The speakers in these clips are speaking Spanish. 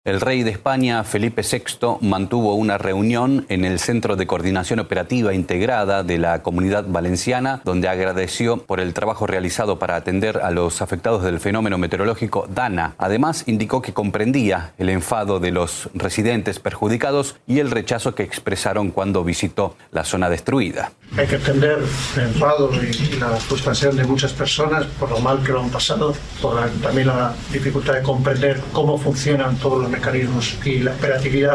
El rey de España, Felipe VI, mantuvo una reunión en el Centro de Coordinación Operativa Integrada de la Comunidad Valenciana, donde agradeció por el trabajo realizado para atender a los afectados del fenómeno meteorológico Dana. Además, indicó que comprendía el enfado de los residentes perjudicados y el rechazo que expresaron cuando visitó la zona destruida. Hay que entender el enfado y la frustración de muchas personas por lo mal que lo han pasado, también la dificultad de comprender cómo funcionan todos los mecanismos y la operatividad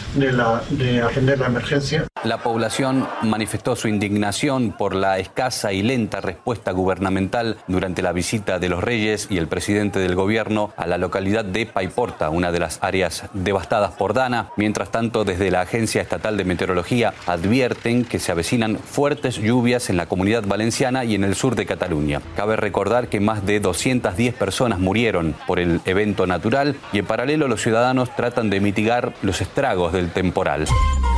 de atender la emergencia. La población manifestó su indignación por la escasa y lenta respuesta gubernamental durante la visita de los reyes y el presidente del gobierno a la localidad de Paiporta, una de las áreas devastadas por Dana. Mientras tanto, desde la Agencia Estatal de Meteorología advierten que se avecinan fuertes lluvias en la Comunidad Valenciana y en el sur de Cataluña. Cabe recordar que más de 210 personas murieron por el evento natural y en paralelo los ciudadanos tratan de mitigar los estragos del temporal.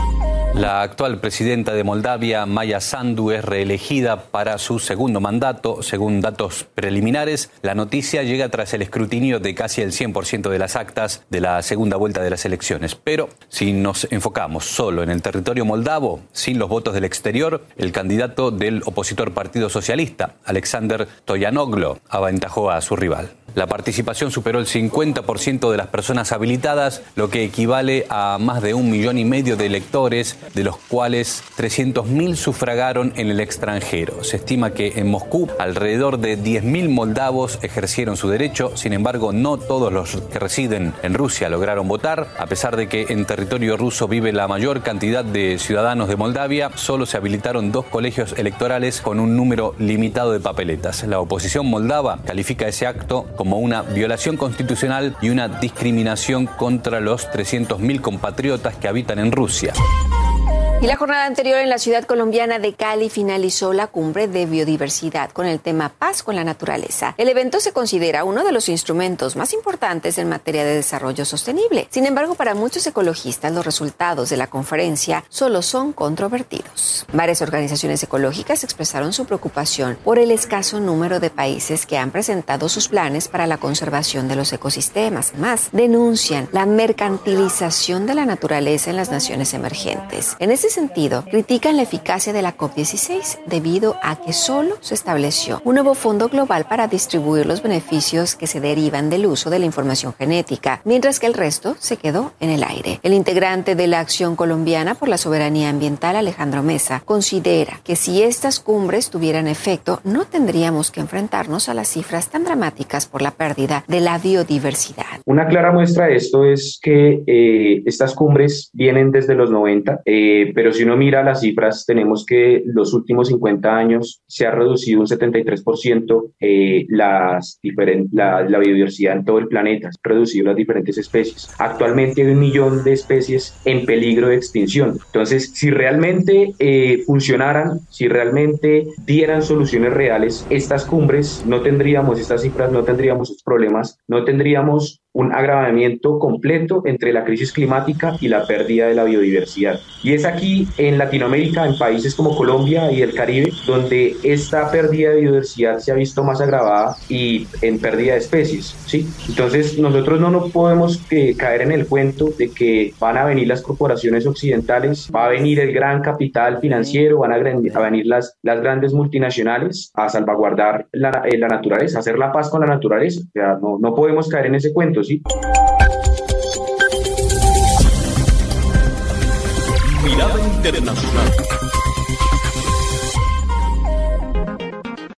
La actual presidenta de Moldavia, Maya Sandu, es reelegida para su segundo mandato. Según datos preliminares, la noticia llega tras el escrutinio de casi el 100% de las actas de la segunda vuelta de las elecciones. Pero si nos enfocamos solo en el territorio moldavo, sin los votos del exterior, el candidato del opositor Partido Socialista, Alexander Stoyanoglo, aventajó a su rival. La participación superó el 50% de las personas habilitadas, lo que equivale a más de 1,5 millones de electores, de los cuales 300.000 sufragaron en el extranjero. Se estima que en Moscú alrededor de 10.000 moldavos ejercieron su derecho. Sin embargo, no todos los que residen en Rusia lograron votar. A pesar de que en territorio ruso vive la mayor cantidad de ciudadanos de Moldavia, solo se habilitaron 2 colegios electorales con un número limitado de papeletas. La oposición moldava califica ese acto como una violación constitucional y una discriminación contra los 300.000 compatriotas que habitan en Rusia. Y la jornada anterior en la ciudad colombiana de Cali finalizó la cumbre de biodiversidad con el tema Paz con la naturaleza. El evento se considera uno de los instrumentos más importantes en materia de desarrollo sostenible. Sin embargo, para muchos ecologistas, los resultados de la conferencia solo son controvertidos. Varias organizaciones ecológicas expresaron su preocupación por el escaso número de países que han presentado sus planes para la conservación de los ecosistemas. Además, denuncian la mercantilización de la naturaleza en las naciones emergentes. En ese sentido, critican la eficacia de la COP16 debido a que solo se estableció un nuevo fondo global para distribuir los beneficios que se derivan del uso de la información genética, mientras que el resto se quedó en el aire. El integrante de la Acción Colombiana por la Soberanía Ambiental, Alejandro Mesa, considera que si estas cumbres tuvieran efecto, no tendríamos que enfrentarnos a las cifras tan dramáticas por la pérdida de la biodiversidad. Una clara muestra de esto es que estas cumbres vienen desde los 90, pero si uno mira las cifras, tenemos que los últimos 50 años se ha reducido un 73% la biodiversidad en todo el planeta, se han reducido las diferentes especies. Actualmente hay 1 millón de especies en peligro de extinción. Entonces, si realmente funcionaran, si realmente dieran soluciones reales, estas cumbres no tendríamos estas cifras, no tendríamos estos problemas, no tendríamos un agravamiento completo entre la crisis climática y la pérdida de la biodiversidad. Y es aquí en Latinoamérica, en países como Colombia y el Caribe, donde esta pérdida de biodiversidad se ha visto más agravada y en pérdida de especies, ¿sí? Entonces nosotros no podemos caer en el cuento de que van a venir las corporaciones occidentales, va a venir el gran capital financiero, van a venir las grandes multinacionales a salvaguardar la naturaleza, a hacer la paz con la naturaleza. O sea, no podemos caer en ese cuento, ¿sí? Mirada Internacional.